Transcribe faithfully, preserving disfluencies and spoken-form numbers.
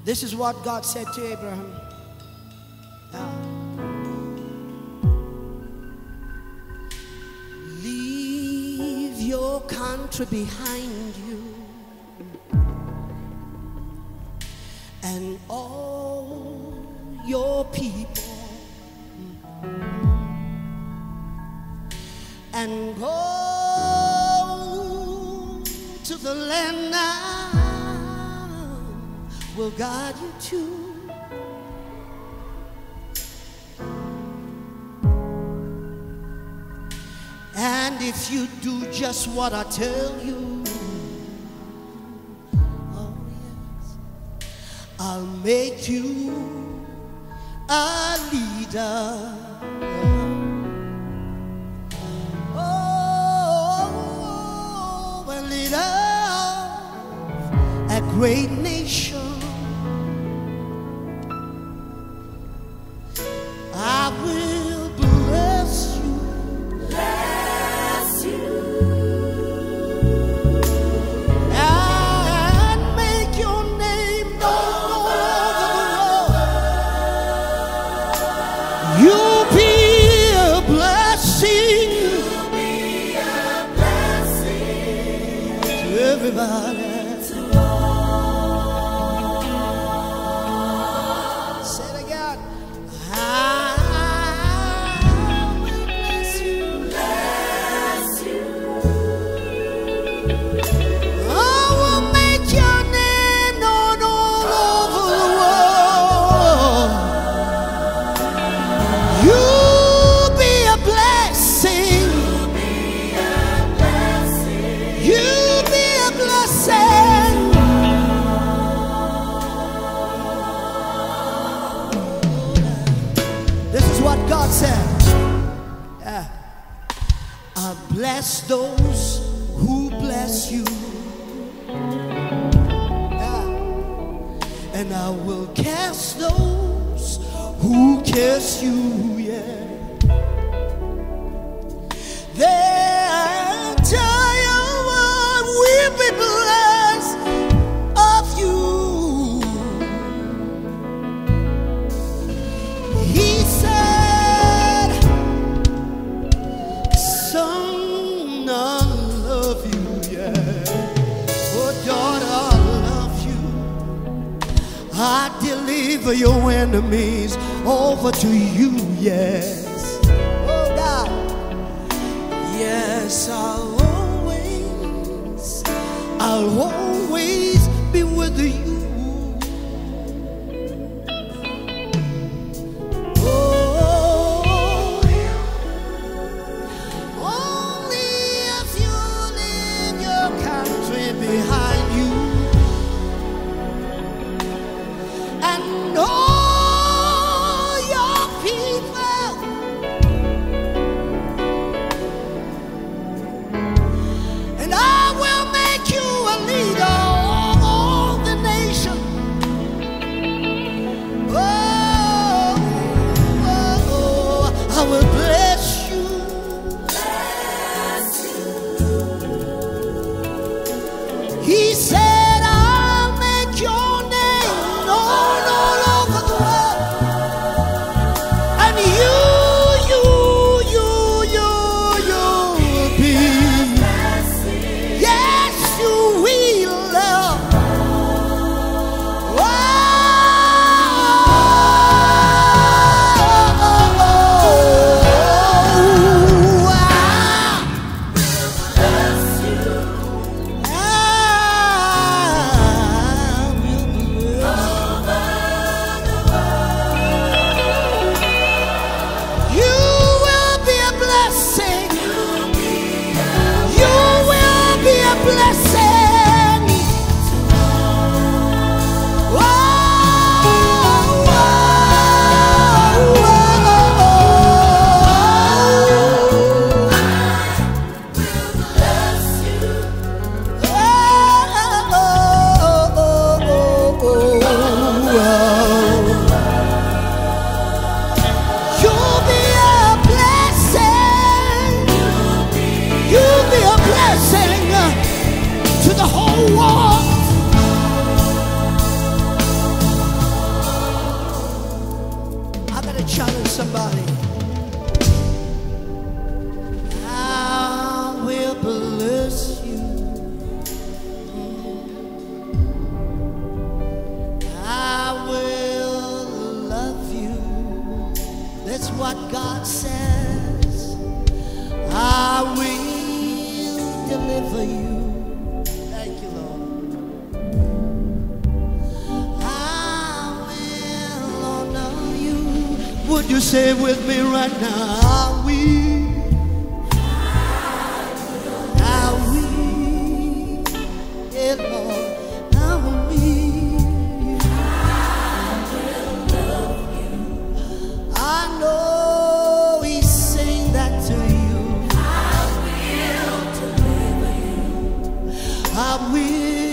This is what God said to Abraham. Now, leave your country behind you and all your people, and go to the land I will guide you to. And if you do just what I tell you, oh yes, I'll make you a leader. Oh, a leader of a great nation. I will bless you, bless you, and make your name known all over the world. You'll be a blessing, you'll be a blessing to everybody. To all. Say it again. I will bless you, bless you. I will make your name known all over the world. You'll be a blessing, you'll be a blessing. This is what God said. Yeah. I bless those who bless you. Yeah. And I will curse those who curse you. Yeah. The entire world will be blessed of you. He said, son, I love you, yeah. Oh, daughter, I love you. I deliver your enemies over to you, yes. Oh, God. Yes, I'll always, I'll always be with you. Behind you and all your people, and I will make you a leader of all the nation. Oh, oh, oh, I will bless you, bless you. He said, I'll make your name known all over the world. And you, you, you, you, you'll be. Yes, you will. Oh, you say it with me right now? I will, I will, yeah, Lord, I will. I know He's saying that to you. I will deliver you. I will.